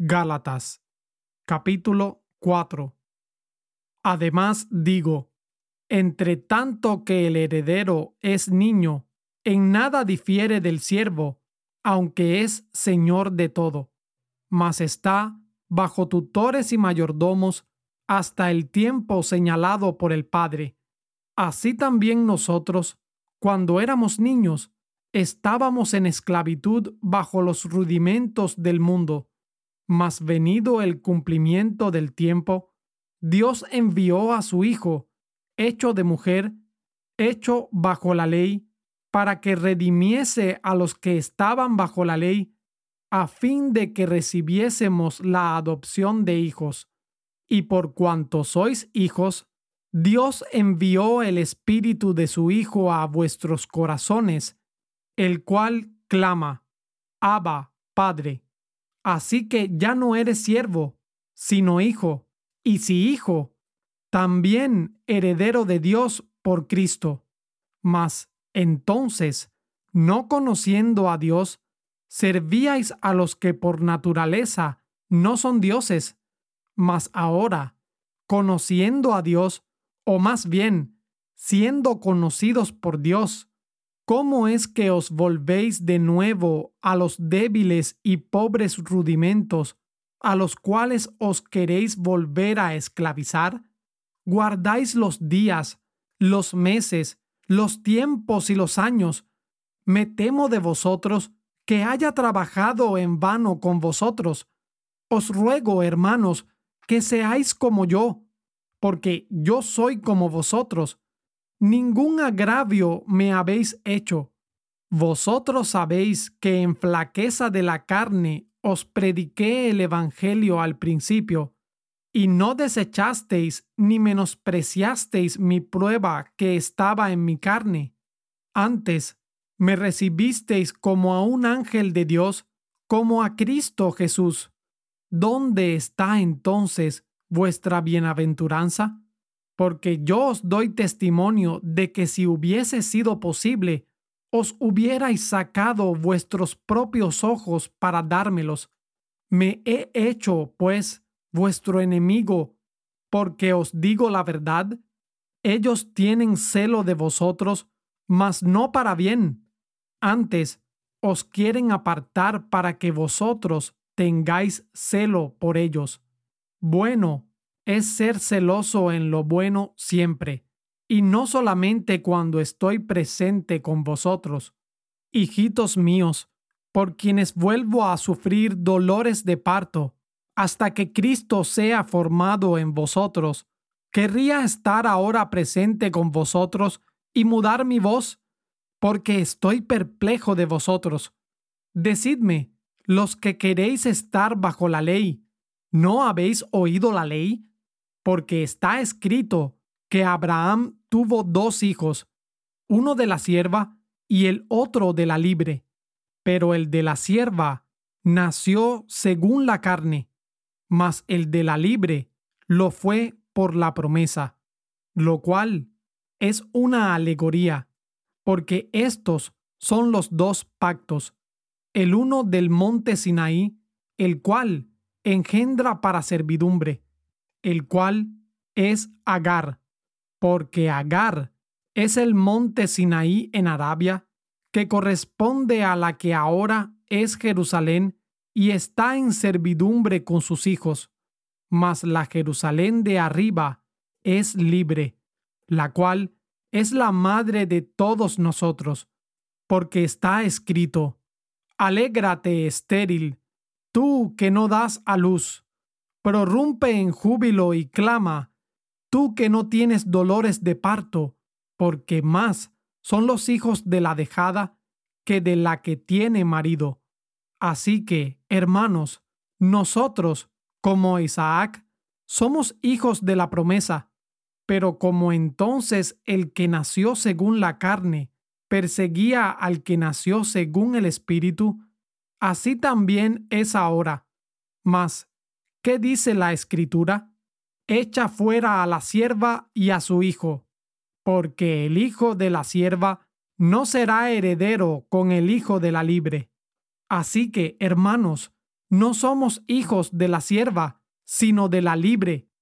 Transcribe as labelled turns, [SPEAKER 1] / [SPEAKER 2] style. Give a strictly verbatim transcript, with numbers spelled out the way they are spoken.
[SPEAKER 1] Gálatas, capítulo cuatro. Además digo, entre tanto que el heredero es niño, en nada difiere del siervo, aunque es señor de todo, mas está bajo tutores y mayordomos hasta el tiempo señalado por el Padre. Así también nosotros, cuando éramos niños, estábamos en esclavitud bajo los rudimentos del mundo. Mas venido el cumplimiento del tiempo, Dios envió a su Hijo, hecho de mujer, hecho bajo la ley, para que redimiese a los que estaban bajo la ley, a fin de que recibiésemos la adopción de hijos. Y por cuanto sois hijos, Dios envió el Espíritu de su Hijo a vuestros corazones, el cual clama, Abba, Padre. Así que ya no eres siervo, sino hijo, y si hijo, también heredero de Dios por Cristo. Mas entonces, no conociendo a Dios, servíais a los que por naturaleza no son dioses. Mas ahora, conociendo a Dios, o más bien, siendo conocidos por Dios, ¿cómo es que os volvéis de nuevo a los débiles y pobres rudimentos a los cuales os queréis volver a esclavizar? Guardáis los días, los meses, los tiempos y los años. Me temo de vosotros que haya trabajado en vano con vosotros. Os ruego, hermanos, que seáis como yo, porque yo soy como vosotros. Ningún agravio me habéis hecho. Vosotros sabéis que en flaqueza de la carne os prediqué el Evangelio al principio, y no desechasteis ni menospreciasteis mi prueba que estaba en mi carne. Antes, me recibisteis como a un ángel de Dios, como a Cristo Jesús. ¿Dónde está entonces vuestra bienaventuranza? Porque yo os doy testimonio de que si hubiese sido posible, os hubierais sacado vuestros propios ojos para dármelos. Me he hecho, pues, vuestro enemigo, porque os digo la verdad. Ellos tienen celo de vosotros, mas no para bien. Antes, os quieren apartar para que vosotros tengáis celo por ellos. Bueno es ser celoso en lo bueno siempre, y no solamente cuando estoy presente con vosotros. Hijitos míos, por quienes vuelvo a sufrir dolores de parto, hasta que Cristo sea formado en vosotros, querría estar ahora presente con vosotros y mudar mi voz, porque estoy perplejo de vosotros. Decidme, los que queréis estar bajo la ley, ¿no habéis oído la ley? Porque está escrito que Abraham tuvo dos hijos, uno de la sierva y el otro de la libre. Pero el de la sierva nació según la carne, mas el de la libre lo fue por la promesa, lo cual es una alegoría, porque estos son los dos pactos, el uno del monte Sinaí, el cual engendra para servidumbre, el cual es Agar, porque Agar es el monte Sinaí en Arabia, que corresponde a la que ahora es Jerusalén y está en servidumbre con sus hijos. Mas la Jerusalén de arriba es libre, la cual es la madre de todos nosotros, porque está escrito: Alégrate, estéril, tú que no das a luz, prorrumpe en júbilo y clama, tú que no tienes dolores de parto, porque más son los hijos de la dejada que de la que tiene marido. Así que, hermanos, nosotros, como Isaac, somos hijos de la promesa, pero como entonces el que nació según la carne perseguía al que nació según el Espíritu, así también es ahora. Mas, ¿qué dice la Escritura? Echa fuera a la sierva y a su hijo, porque el hijo de la sierva no será heredero con el hijo de la libre. Así que, hermanos, No somos hijos de la sierva, sino de la libre,